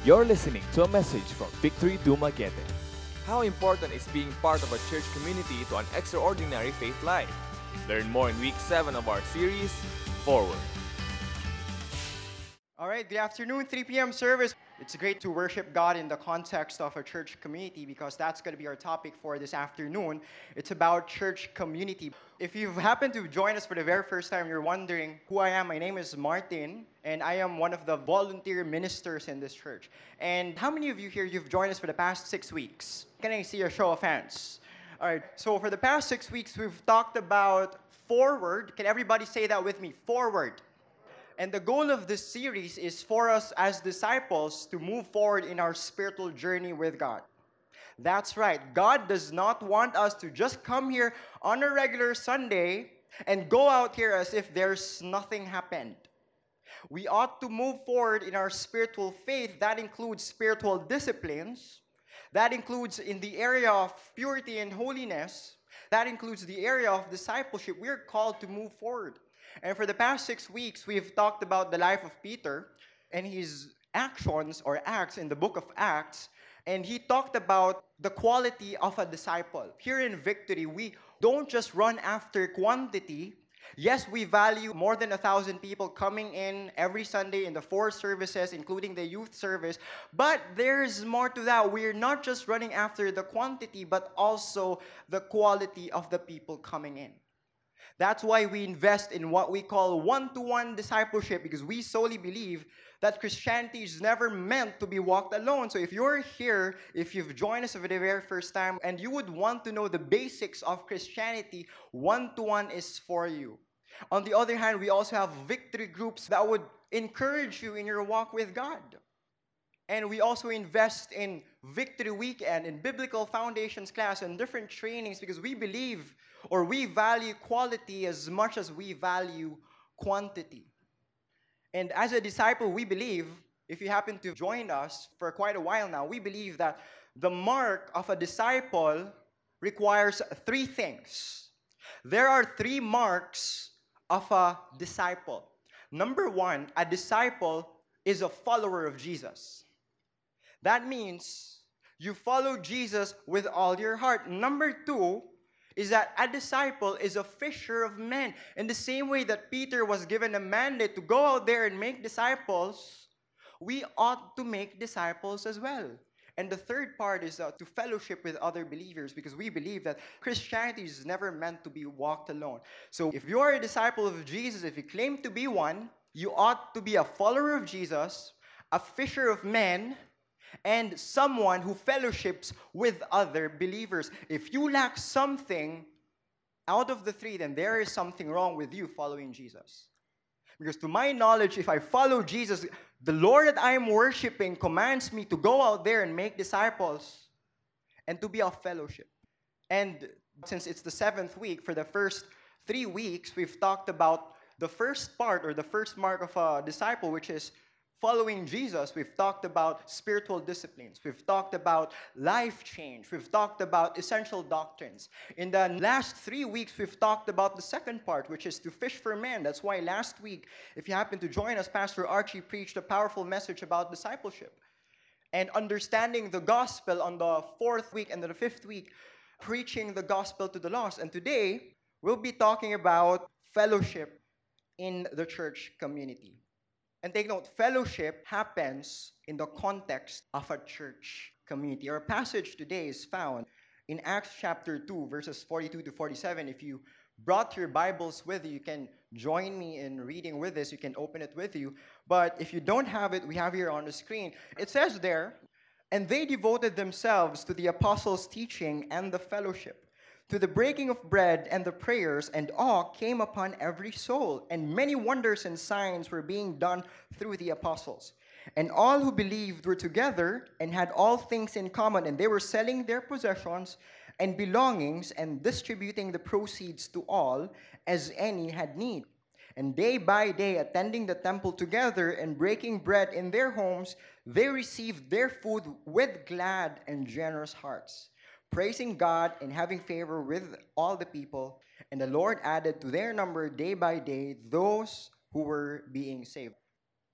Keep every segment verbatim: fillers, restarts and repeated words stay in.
You're listening to a message from Victory Dumaguete. How important is being part of a church community to an extraordinary faith life? Learn more in week seven of our series, Forward. All right, good afternoon, three p.m. service. It's great to worship God in the context of a church community because that's going to be our topic for this afternoon. It's about church community. If you've happened to join us for the very first time, you're wondering who I am. My name is Martin, and I am one of the volunteer ministers in this church. And how many of you here, you've joined us for the past six weeks? Can I see a show of hands? All right, so for the past six weeks, we've talked about forward. Can everybody say that with me? Forward. And the goal of this series is for us as disciples to move forward in our spiritual journey with God. That's right. God does not want us to just come here on a regular Sunday and go out here as if there's nothing happened. We ought to move forward in our spiritual faith. That includes spiritual disciplines. That includes in the area of purity and holiness. That includes the area of discipleship. We're called to move forward. And for the past six weeks, we've talked about the life of Peter and his actions or acts in the book of Acts. And he talked about the quality of a disciple. Here in Victory, we don't just run after quantity. Yes, we value more than a thousand people coming in every Sunday in the four services, including the youth service. But there's more to that. We're not just running after the quantity, but also the quality of the people coming in. That's why we invest in what we call one-to-one discipleship, because we solely believe that Christianity is never meant to be walked alone. So if you're here, if you've joined us for the very first time, and you would want to know the basics of Christianity, one-to-one is for you. On the other hand, we also have victory groups that would encourage you in your walk with God. And we also invest in Victory Weekend, in Biblical Foundations class, and different trainings because we believe or we value quality as much as we value quantity. And as a disciple, we believe, if you happen to join us for quite a while now, we believe that the mark of a disciple requires three things. There are three marks of a disciple. Number one, a disciple is a follower of Jesus. That means you follow Jesus with all your heart. Number two is that a disciple is a fisher of men. In the same way that Peter was given a mandate to go out there and make disciples, we ought to make disciples as well. And the third part is uh, to fellowship with other believers because we believe that Christianity is never meant to be walked alone. So if you are a disciple of Jesus, if you claim to be one, you ought to be a follower of Jesus, a fisher of men, and someone who fellowships with other believers. If you lack something out of the three, then there is something wrong with you following Jesus. Because to my knowledge, if I follow Jesus, the Lord that I am worshiping commands me to go out there and make disciples and to be of fellowship. And since it's the seventh week, for the first three weeks, we've talked about the first part or the first mark of a disciple, which is following Jesus. We've talked about spiritual disciplines. We've talked about life change. We've talked about essential doctrines. In the last three weeks, we've talked about the second part, which is to fish for men. That's why last week, if you happen to join us, Pastor Archie preached a powerful message about discipleship and understanding the gospel on the fourth week and the fifth week, preaching the gospel to the lost. And today, we'll be talking about fellowship in the church community. And take note, fellowship happens in the context of a church community. Our passage today is found in Acts chapter two, verses forty-two to forty-seven. If you brought your Bibles with you, you can join me in reading with this. You can open it with you. But if you don't have it, we have here on the screen. It says there, "And they devoted themselves to the apostles' teaching and the fellowship, to the breaking of bread and the prayers, and awe came upon every soul, and many wonders and signs were being done through the apostles. And all who believed were together and had all things in common, and they were selling their possessions and belongings and distributing the proceeds to all as any had need. And day by day, attending the temple together and breaking bread in their homes, they received their food with glad and generous hearts, praising God and having favor with all the people. And the Lord added to their number day by day those who were being saved."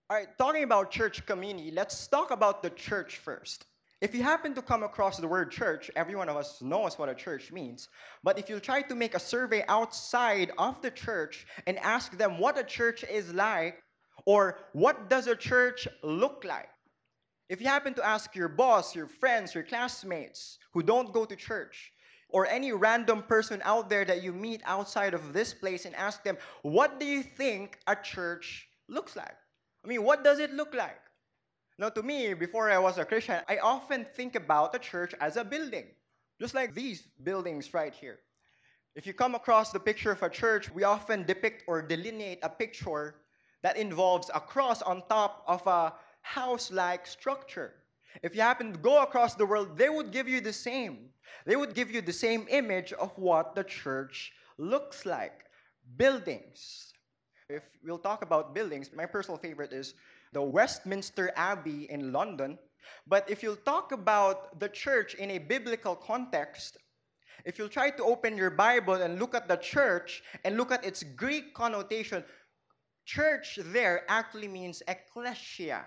All right, talking about church community, let's talk about the church first. If you happen to come across the word church, every one of us knows what a church means. But if you try to make a survey outside of the church and ask them what a church is like, or what does a church look like? If you happen to ask your boss, your friends, your classmates who don't go to church, or any random person out there that you meet outside of this place and ask them, what do you think a church looks like? I mean, what does it look like? Now, to me, before I was a Christian, I often think about a church as a building, just like these buildings right here. If you come across the picture of a church, we often depict or delineate a picture that involves a cross on top of a house-like structure. If you happen to go across the world, they would give you the same. They would give you the same image of what the church looks like. Buildings. If we'll talk about buildings, my personal favorite is the Westminster Abbey in London. But if you'll talk about the church in a biblical context, if you'll try to open your Bible and look at the church and look at its Greek connotation, church there actually means ecclesia.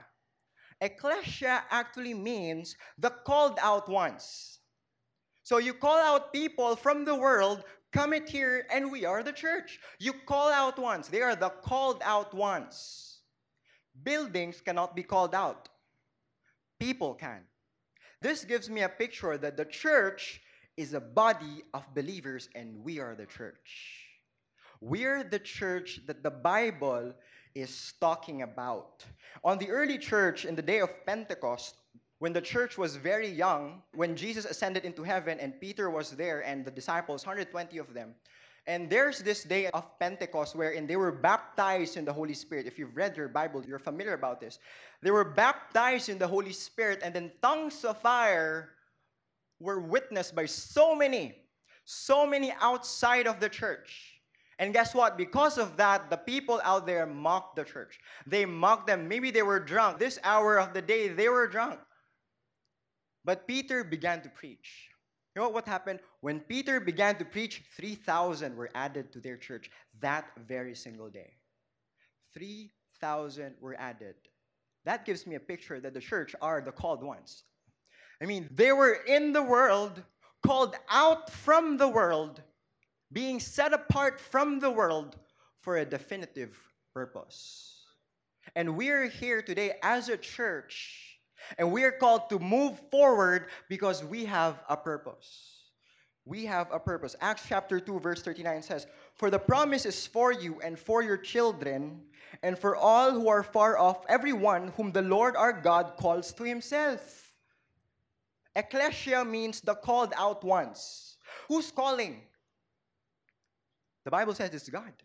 Ecclesia actually means the called out ones. So you call out people from the world, come it here, and we are the church. You call out ones. They are the called out ones. Buildings cannot be called out. People can. This gives me a picture that the church is a body of believers and we are the church. We're the church that the Bible is talking about. On the early church in the day of Pentecost, when the church was very young, when Jesus ascended into heaven and Peter was there and the disciples, one hundred twenty of them, and there's this day of Pentecost wherein they were baptized in the Holy Spirit. If you've read your Bible, you're familiar about this. They were baptized in the Holy Spirit, and then tongues of fire were witnessed by so many, so many outside of the church. And guess what? Because of that, the people out there mocked the church. They mocked them. Maybe they were drunk. This hour of the day, they were drunk. But Peter began to preach. You know what happened? When Peter began to preach, three thousand were added to their church that very single day. three thousand were added. That gives me a picture that the church are the called ones. I mean, they were in the world, called out from the world, being set apart from the world for a definitive purpose. And we're here today as a church, and we are called to move forward because we have a purpose. We have a purpose. Acts chapter two, verse thirty-nine says, "For the promise is for you and for your children, and for all who are far off, everyone whom the Lord our God calls to himself." Ecclesia means the called out ones. Who's calling? The Bible says it's God.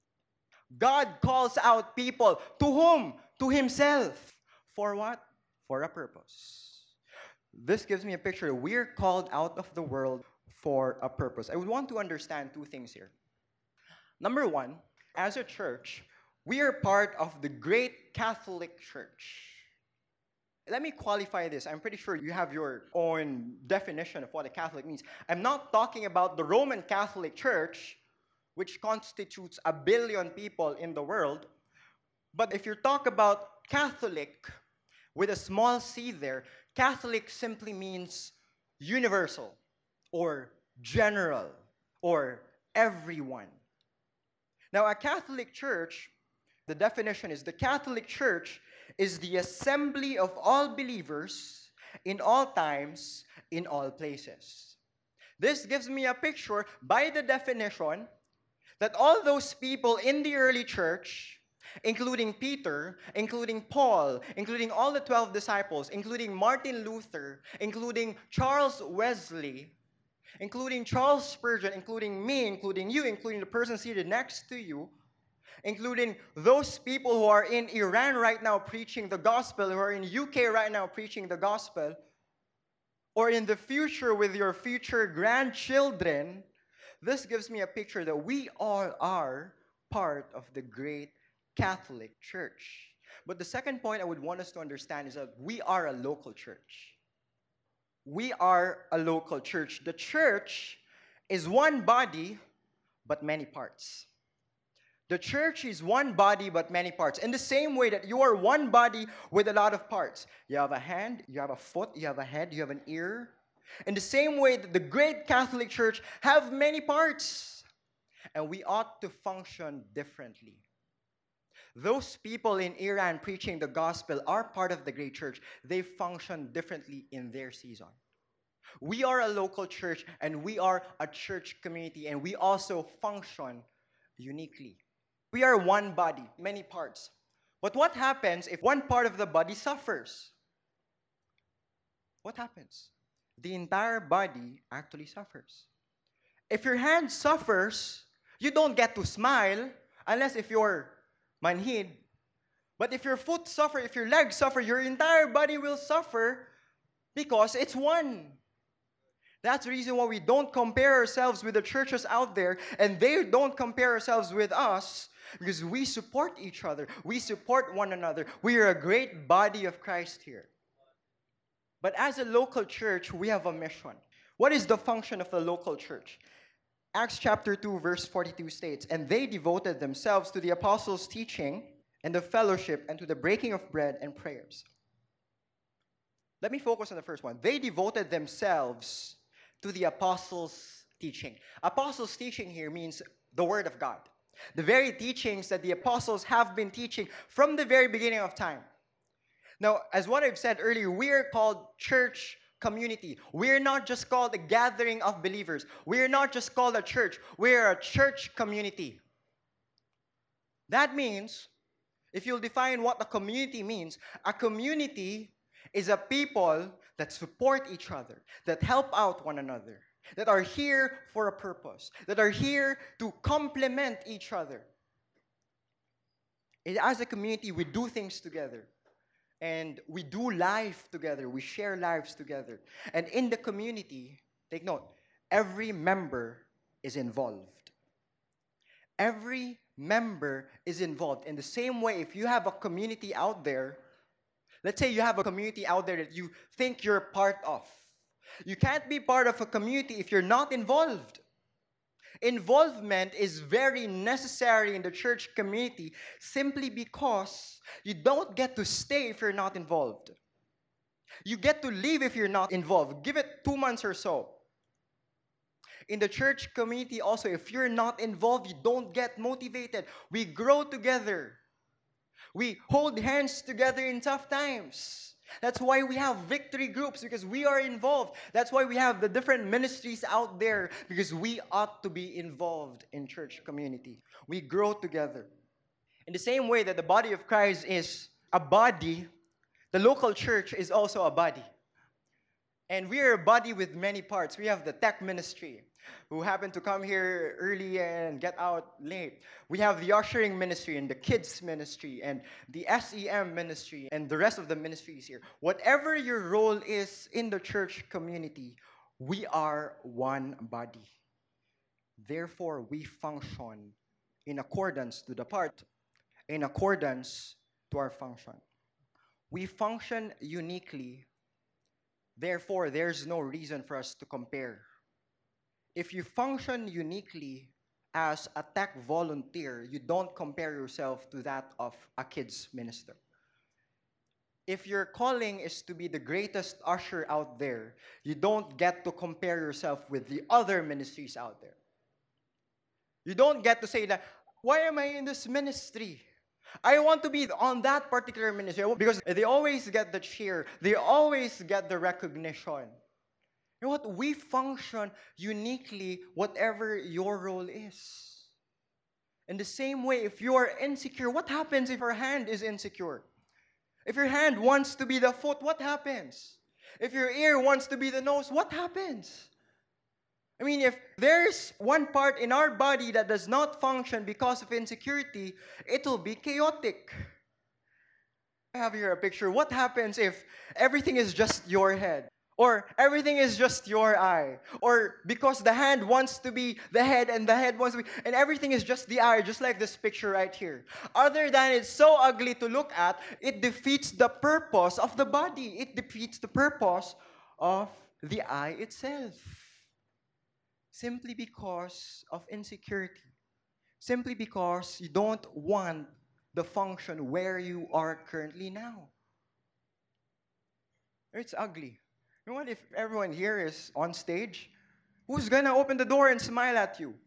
God calls out people. To whom? To himself. For what? For a purpose. This gives me a picture. We're called out of the world for a purpose. I would want to understand two things here. Number one, as a church, we are part of the great Catholic Church. Let me qualify this. I'm pretty sure you have your own definition of what a Catholic means. I'm not talking about the Roman Catholic Church, which constitutes a billion people in the world. But if you talk about Catholic, with a small c there, Catholic simply means universal, or general, or everyone. Now, a Catholic Church, the definition is the Catholic Church is the assembly of all believers in all times, in all places. This gives me a picture, by the definition, that all those people in the early church, including Peter, including Paul, including all the twelve disciples, including Martin Luther, including Charles Wesley, including Charles Spurgeon, including me, including you, including the person seated next to you, including those people who are in Iran right now preaching the gospel, who are in U K right now preaching the gospel, or in the future with your future grandchildren. This gives me a picture that we all are part of the great Catholic Church. But the second point I would want us to understand is that we are a local church. We are a local church. The church is one body, but many parts. The church is one body but many parts. In the same way that you are one body with a lot of parts. You have a hand, you have a foot, you have a head, you have an ear. In the same way that the great Catholic Church have many parts. And we ought to function differently. Those people in Iran preaching the gospel are part of the great church. They function differently in their season. We are a local church and we are a church community and we also function uniquely. We are one body, many parts. But what happens if one part of the body suffers? What happens? The entire body actually suffers. If your hand suffers, you don't get to smile unless if you're manhid. But if your foot suffers, if your legs suffer, your entire body will suffer because it's one. That's the reason why we don't compare ourselves with the churches out there and they don't compare ourselves with us because we support each other. We support one another. We are a great body of Christ here. But as a local church, we have a mission. What is the function of a local church? Acts chapter two verse forty-two states, "And they devoted themselves to the apostles' teaching and the fellowship and to the breaking of bread and prayers." Let me focus on the first one. They devoted themselves to the apostles' teaching. Apostles' teaching here means the Word of God. The very teachings that the apostles have been teaching from the very beginning of time. Now, as what I've said earlier, we are called church community. We're not just called a gathering of believers. We're not just called a church. We're a church community. That means, if you'll define what a community means, a community is a people that support each other, that help out one another, that are here for a purpose, that are here to complement each other. As a community, we do things together. And we do life together. We share lives together. And in the community, take note, every member is involved. Every member is involved. In the same way, if you have a community out there, let's say you have a community out there that you think you're part of. You can't be part of a community if you're not involved. Involvement is very necessary in the church community simply because you don't get to stay if you're not involved. You get to leave if you're not involved. Give it two months or so. In the church community also, if you're not involved, you don't get motivated. We grow together. We hold hands together in tough times. That's why we have victory groups, because we are involved. That's why we have the different ministries out there, because we ought to be involved in church community. We grow together. In the same way that the body of Christ is a body, the local church is also a body. And we are a body with many parts. We have the tech ministry, who happen to come here early and get out late. We have the ushering ministry and the kids ministry and the S E M ministry and the rest of the ministries here. Whatever your role is in the church community, we are one body. Therefore, we function in accordance to the part, in accordance to our function. We function uniquely. Therefore, there's no reason for us to compare. If you function uniquely as a tech volunteer, you don't compare yourself to that of a kids minister. If your calling is to be the greatest usher out there, you don't get to compare yourself with the other ministries out there. You don't get to say that, why am I in this ministry? I want to be on that particular ministry, because they always get the cheer. They always get the recognition. You know what? We function uniquely, whatever your role is. In the same way, if you are insecure, what happens if your hand is insecure? If your hand wants to be the foot, what happens? If your ear wants to be the nose, what happens? I mean, if there's one part in our body that does not function because of insecurity, it will be chaotic. I have here a picture. What happens if everything is just your head? Or everything is just your eye? Or because the hand wants to be the head and the head wants to be, and everything is just the eye, just like this picture right here. Other than it's so ugly to look at, it defeats the purpose of the body. It defeats the purpose of the eye itself. Simply because of insecurity. simply because you don't want the function where you are currently now. It's ugly. You know what? If everyone here is on stage, who's gonna open the door and smile at you?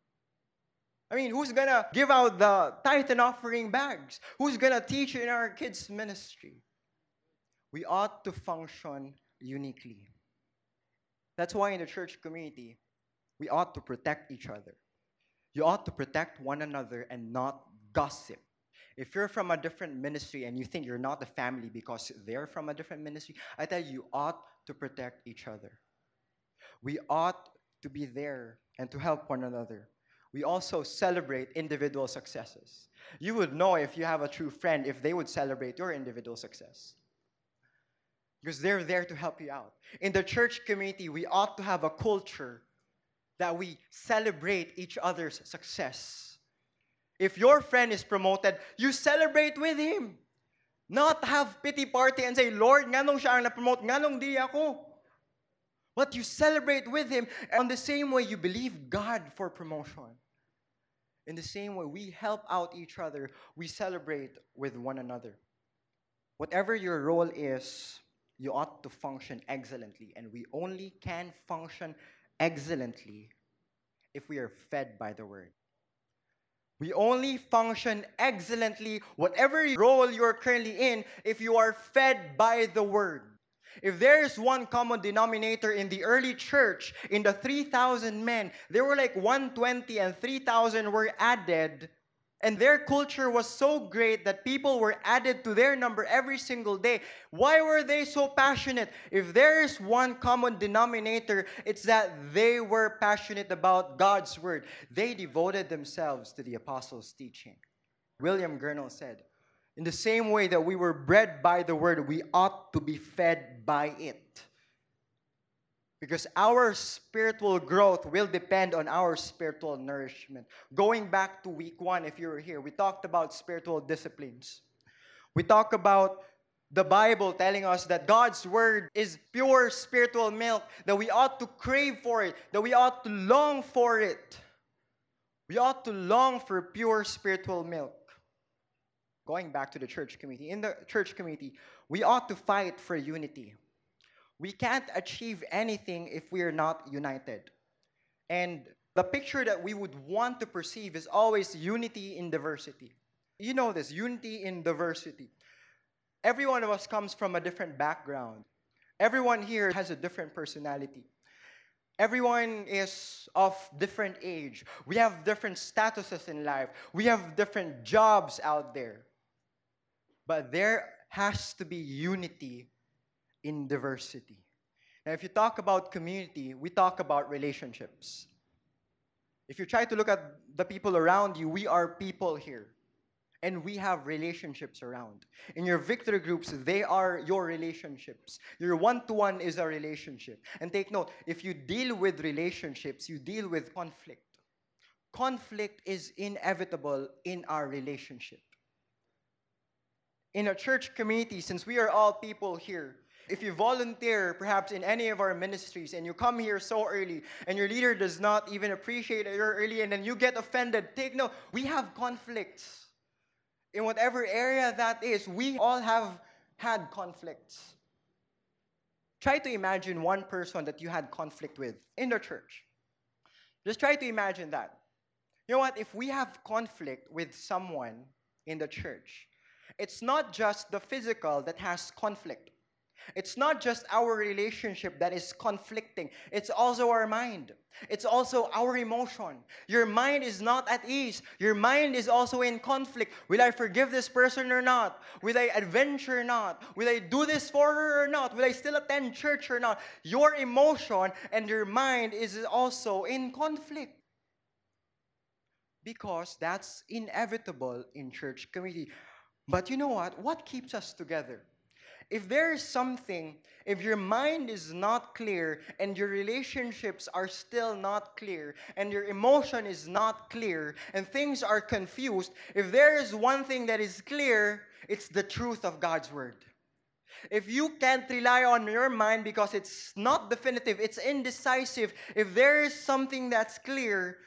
I mean, who's gonna give out the tithe and offering bags? Who's gonna teach in our kids' ministry? We ought to function uniquely. That's why in the church community, we ought to protect each other. You ought to protect one another and not gossip. If you're from a different ministry and you think you're not a family because they're from a different ministry, I tell you, you ought to protect each other. We ought to be there and to help one another. We also celebrate individual successes. You would know if you have a true friend if they would celebrate your individual success, because they're there to help you out. In the church community, we ought to have a culture that we celebrate each other's success. If your friend is promoted, you celebrate with him. Not have pity party and say, Lord, nganong siya ang na-promote, nganong di ako. But you celebrate with him. And the same way you believe God for promotion. In the same way we help out each other, we celebrate with one another. Whatever your role is, you ought to function excellently. And we only can function excellently if we are fed by the Word. We only function excellently, whatever role you're currently in, if you are fed by the Word. If there is one common denominator in the early church, in the three thousand men, there were like one hundred twenty and three thousand were added. And their culture was so great that people were added to their number every single day. Why were they so passionate? If there is one common denominator, it's that they were passionate about God's Word. They devoted themselves to the apostles' teaching. William Gurnall said, in the same way that we were bred by the Word, we ought to be fed by it. Because our spiritual growth will depend on our spiritual nourishment. Going back to week one, if you were here, we talked about spiritual disciplines. We talked about the Bible telling us that God's Word is pure spiritual milk, that we ought to crave for it, that we ought to long for it. We ought to long for pure spiritual milk. Going back to the church community, in the church community, we ought to fight for unity. We can't achieve anything if we are not united. And the picture that we would want to perceive is always unity in diversity. You know this, unity in diversity. Every one of us comes from a different background. Everyone here has a different personality. Everyone is of different age. We have different statuses in life. We have different jobs out there. But there has to be unity in diversity. Now, if you talk about community, we talk about relationships. If you try to look at the people around you, we are people here. And we have relationships around. In your victory groups, they are your relationships. Your one-to-one is a relationship. And take note, if you deal with relationships, you deal with conflict. Conflict is inevitable in our relationship. In a church community, since we are all people here, if you volunteer perhaps in any of our ministries and you come here so early and your leader does not even appreciate it early and then you get offended, take note, we have conflicts. In whatever area that is, we all have had conflicts. Try to imagine one person that you had conflict with in the church. Just try to imagine that. You know what? If we have conflict with someone in the church, it's not just the physical that has conflict. It's not just our relationship that is conflicting. It's also our mind. It's also our emotion. Your mind is not at ease. Your mind is also in conflict. Will I forgive this person or not? Will I adventure or not? Will I do this for her or not? Will I still attend church or not? Your emotion and your mind is also in conflict. Because that's inevitable in church community. But you know what? What keeps us together? If there is something, if your mind is not clear and your relationships are still not clear and your emotion is not clear and things are confused, if there is one thing that is clear, it's the truth of God's Word. If you can't rely on your mind because it's not definitive, it's indecisive, if there is something that's clear,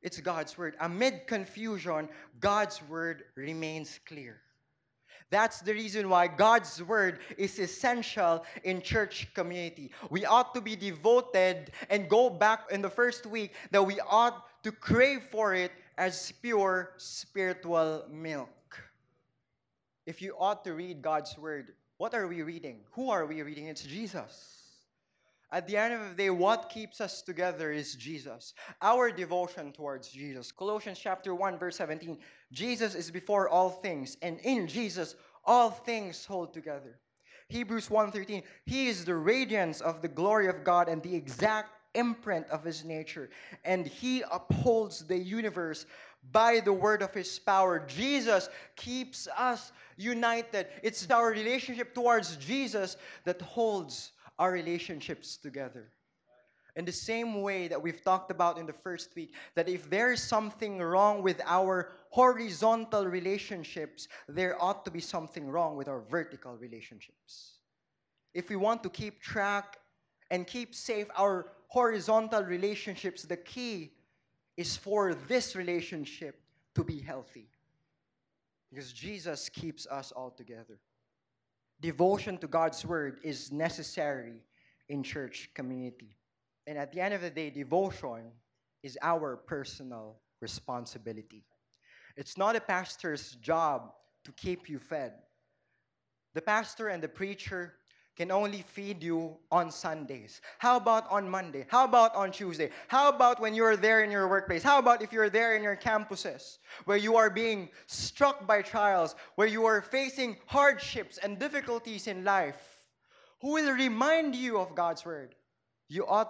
It's God's word. Amid confusion, God's word remains clear. That's the reason why God's word is essential in church community. We ought to be devoted and go back in the first week that we ought to crave for it as pure spiritual milk. If you ought to read God's word, what are we reading? Who are we reading? It's Jesus. At the end of the day, what keeps us together is Jesus. Our devotion towards Jesus. Colossians chapter one, verse seventeen. Jesus is before all things, and in Jesus all things hold together. Hebrews one thirteen. He is the radiance of the glory of God and the exact imprint of his nature, and he upholds the universe by the word of his power. Jesus keeps us united. It's our relationship towards Jesus that holds our relationships together. In the same way that we've talked about in the first week, that if there is something wrong with our horizontal relationships, there ought to be something wrong with our vertical relationships. If we want to keep track and keep safe our horizontal relationships, the key is for this relationship to be healthy. Because Jesus keeps us all together. Devotion to God's word is necessary in church community. And at the end of the day, devotion is our personal responsibility. It's not a pastor's job to keep you fed. The pastor and the preacher can only feed you on Sundays. How about on Monday? How about on Tuesday? How about when you're there in your workplace? How about if you're there in your campuses where you are being struck by trials, where you are facing hardships and difficulties in life? Who will remind you of God's word? You ought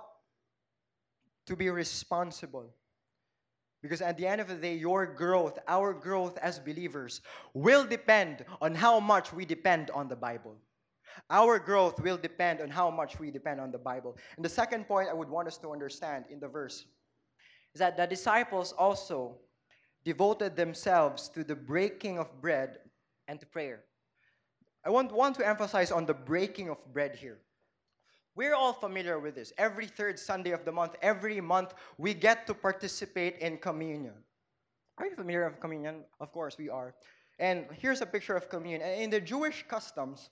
to be responsible. Because at the end of the day, your growth, our growth as believers, will depend on how much we depend on the Bible. Our growth will depend on how much we depend on the Bible. And the second point I would want us to understand in the verse is that the disciples also devoted themselves to the breaking of bread and to prayer. I want, want to emphasize on the breaking of bread here. We're all familiar with this. Every third Sunday of the month, every month, we get to participate in communion. Are you familiar with communion? Of course, we are. And here's a picture of communion. In the Jewish customs,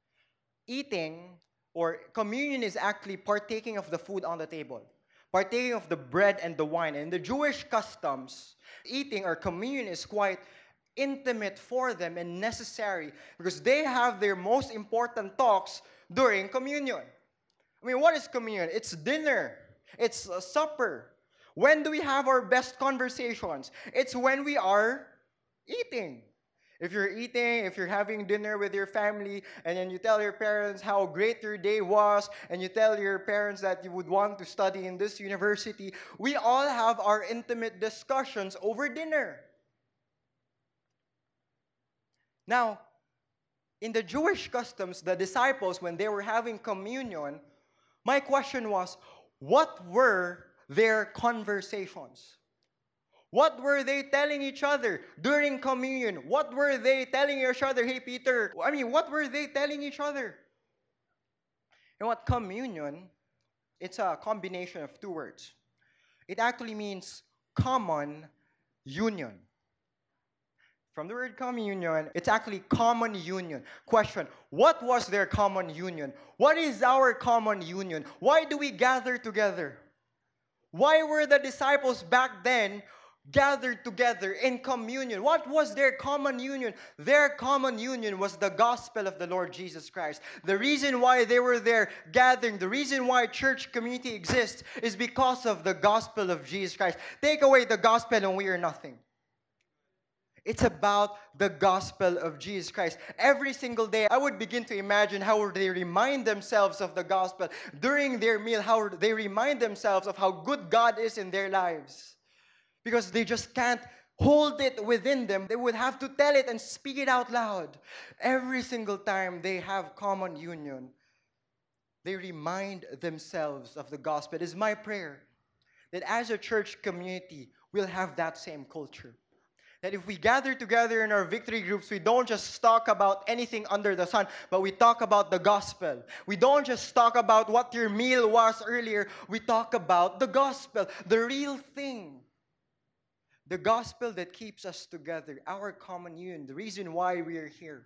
eating or communion is actually partaking of the food on the table, partaking of the bread and the wine. And in the Jewish customs, eating or communion is quite intimate for them and necessary because they have their most important talks during communion. I mean, what is communion? It's dinner. It's a supper. When do we have our best conversations? It's when we are eating. If you're eating, if you're having dinner with your family, and then you tell your parents how great your day was, and you tell your parents that you would want to study in this university, we all have our intimate discussions over dinner. Now, in the Jewish customs, the disciples, when they were having communion, my question was, what were their conversations? What were they telling each other during communion? What were they telling each other? Hey, Peter, I mean, what were they telling each other? You know what? Communion, it's a combination of two words. It actually means common union. From the word communion, it's actually common union. Question, what was their common union? What is our common union? Why do we gather together? Why were the disciples back then gathered together in communion? What was their common union? Their common union was the gospel of the Lord Jesus Christ. The reason why they were there gathering, the reason why church community exists is because of the gospel of Jesus Christ. Take away the gospel and we are nothing. It's about the gospel of Jesus Christ. Every single day, I would begin to imagine how they remind themselves of the gospel. During their meal, how they remind themselves of how good God is in their lives. Because they just can't hold it within them. They would have to tell it and speak it out loud. Every single time they have common union, they remind themselves of the gospel. It is my prayer that as a church community, we'll have that same culture. That if we gather together in our victory groups, we don't just talk about anything under the sun, but we talk about the gospel. We don't just talk about what your meal was earlier. We talk about the gospel, the real thing. The gospel that keeps us together, our common union, the reason why we are here.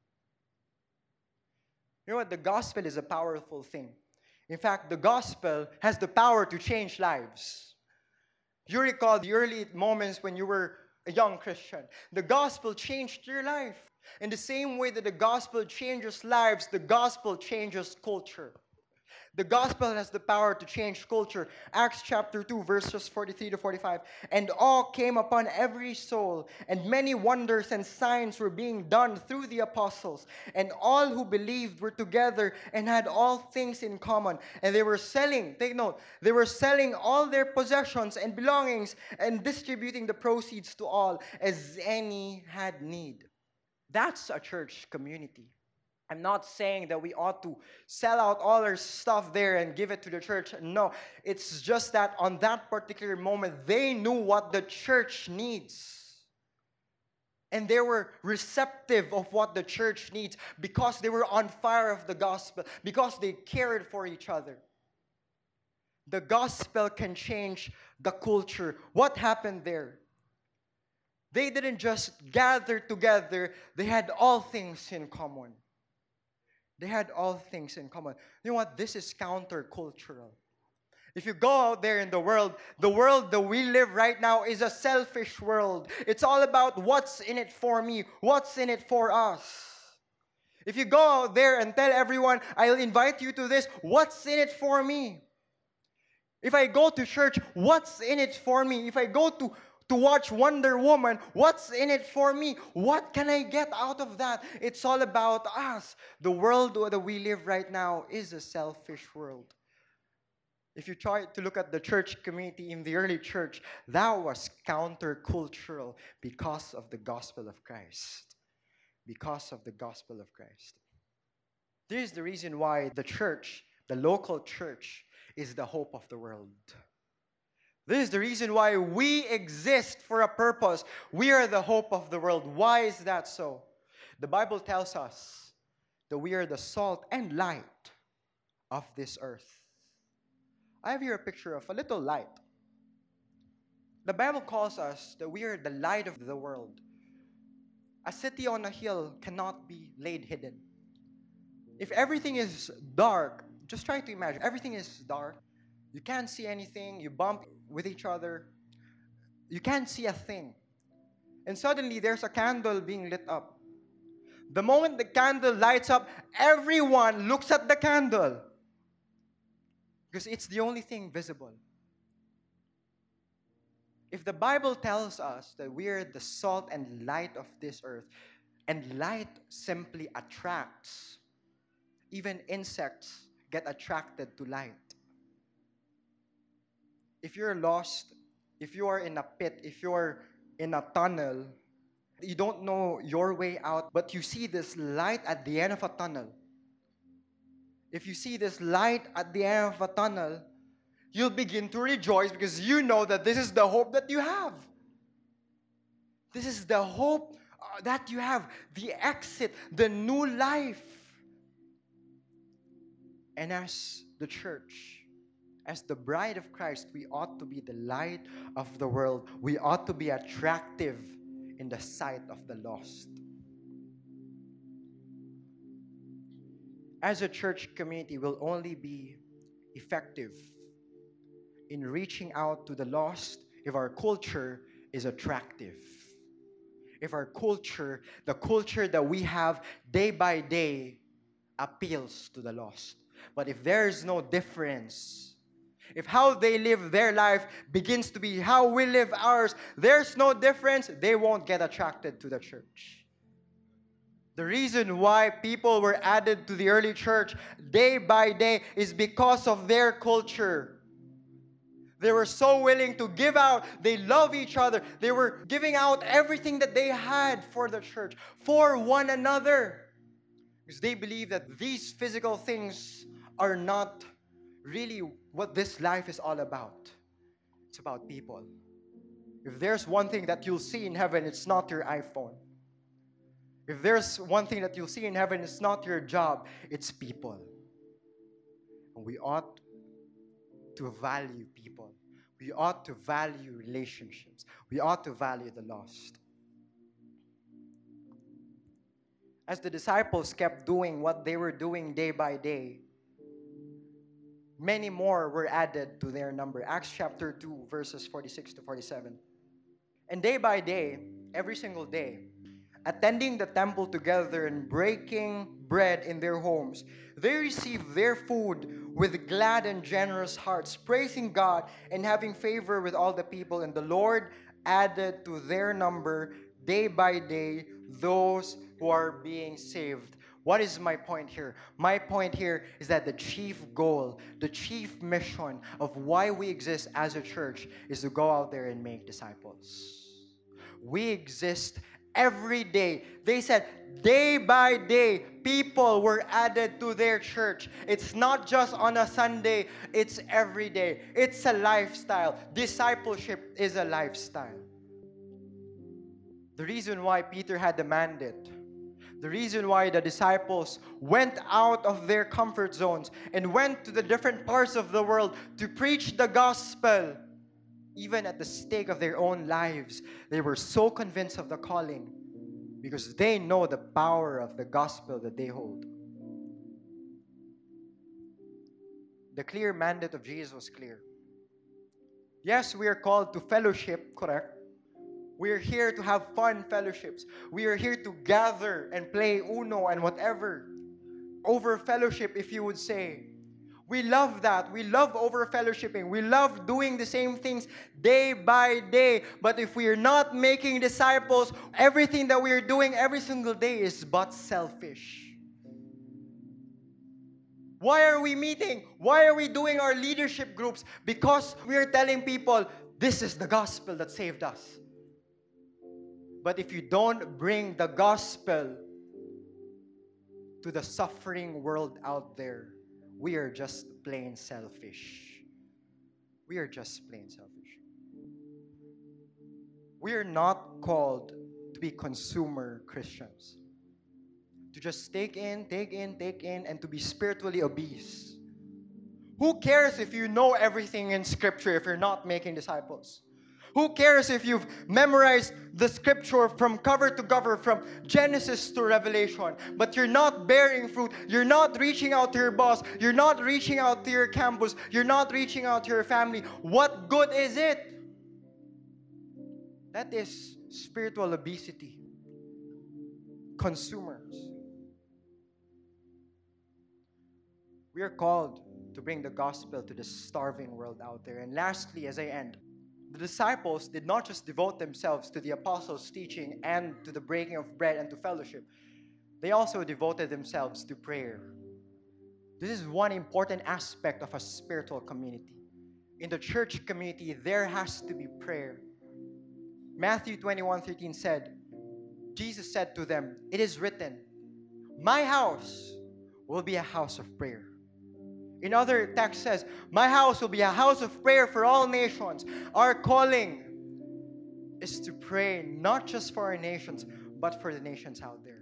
You know what? The gospel is a powerful thing. In fact, the gospel has the power to change lives. You recall the early moments when you were a young Christian. The gospel changed your life. In the same way that the gospel changes lives, the gospel changes culture. The gospel has the power to change culture. Acts chapter two, verses forty-three to forty-five. And awe came upon every soul, and many wonders and signs were being done through the apostles. And all who believed were together and had all things in common. And they were selling, take note, they were selling all their possessions and belongings and distributing the proceeds to all as any had need. That's a church community. I'm not saying that we ought to sell out all our stuff there and give it to the church. No, it's just that on that particular moment, they knew what the church needs. And they were receptive of what the church needs because they were on fire of the gospel, because they cared for each other. The gospel can change the culture. What happened there? They didn't just gather together, they had all things in common. They had all things in common. You know what? This is countercultural. If you go out there in the world, the world that we live right now is a selfish world. It's all about what's in it for me, what's in it for us. If you go out there and tell everyone, I'll invite you to this, what's in it for me? If I go to church, what's in it for me? If I go to To watch Wonder Woman, what's in it for me? What can I get out of that? It's all about us. The world that we live right now is a selfish world. If you try to look at the church community in the early church, that was countercultural because of the gospel of Christ. Because of the gospel of Christ. This is the reason why the church, the local church, is the hope of the world. This is the reason why we exist for a purpose. We are the hope of the world. Why is that so? The Bible tells us that we are the salt and light of this earth. I have here a picture of a little light. The Bible calls us that we are the light of the world. A city on a hill cannot be laid hidden. If everything is dark, just try to imagine, everything is dark. You can't see anything. You bump with each other. You can't see a thing. And suddenly, there's a candle being lit up. The moment the candle lights up, everyone looks at the candle. Because it's the only thing visible. If the Bible tells us that we are the salt and light of this earth, and light simply attracts, even insects get attracted to light. If you're lost, if you are in a pit, if you're in a tunnel, you don't know your way out, but you see this light at the end of a tunnel. If you see this light at the end of a tunnel, you'll begin to rejoice because you know that this is the hope that you have. This is the hope uh, that you have, the exit, the new life. And as the church, as the bride of Christ, we ought to be the light of the world. We ought to be attractive in the sight of the lost. As a church community, we'll only be effective in reaching out to the lost if our culture is attractive. If our culture, the culture that we have day by day, appeals to the lost. But if there is no difference, if how they live their life begins to be how we live ours, there's no difference, they won't get attracted to the church. The reason why people were added to the early church day by day is because of their culture. They were so willing to give out. They love each other. They were giving out everything that they had for the church, for one another. Because they believe that these physical things are not really what this life is all about. It's about people. If there's one thing that you'll see in heaven, it's not your iPhone. If there's one thing that you'll see in heaven, it's not your job, it's people. And we ought to value people. we ought to value relationships. We ought to value the lost. As the disciples kept doing what they were doing day by day, many more were added to their number. Acts chapter two, verses forty-six to forty-seven. And day by day, every single day, attending the temple together and breaking bread in their homes, they received their food with glad and generous hearts, praising God and having favor with all the people. And the Lord added to their number day by day those who are being saved. What is my point here? My point here is that the chief goal, the chief mission of why we exist as a church is to go out there and make disciples. We exist every day. They said day by day, people were added to their church. It's not just on a Sunday, it's every day. It's a lifestyle. Discipleship is a lifestyle. The reason why Peter had the mandate, the reason why the disciples went out of their comfort zones and went to the different parts of the world to preach the gospel, even at the stake of their own lives, they were so convinced of the calling because they know the power of the gospel that they hold. The clear mandate of Jesus was clear. Yes, we are called to fellowship, correct? We are here to have fun fellowships. We are here to gather and play Uno and whatever. Over fellowship, if you would say. We love that. We love over fellowshipping. We love doing the same things day by day. But if we are not making disciples, everything that we are doing every single day is but selfish. Why are we meeting? Why are we doing our leadership groups? Because we are telling people, this is the gospel that saved us. But if you don't bring the gospel to the suffering world out there, we are just plain selfish. We are just plain selfish. We are not called to be consumer Christians. To just take in, take in, take in, and to be spiritually obese. Who cares if you know everything in Scripture if you're not making disciples? Who cares if you've memorized the Scripture from cover to cover, from Genesis to Revelation, but you're not bearing fruit, you're not reaching out to your boss, you're not reaching out to your campus, you're not reaching out to your family? What good is it? That is spiritual obesity. Consumers. We are called to bring the gospel to the starving world out there. And lastly, as I end, the disciples did not just devote themselves to the apostles' teaching and to the breaking of bread and to fellowship. They also devoted themselves to prayer. This is one important aspect of a spiritual community. In the church community, there has to be prayer. Matthew twenty-one thirteen said, Jesus said to them, "It is written, my house will be a house of prayer." In other text says, my house will be a house of prayer for all nations. Our calling is to pray not just for our nations, but for the nations out there.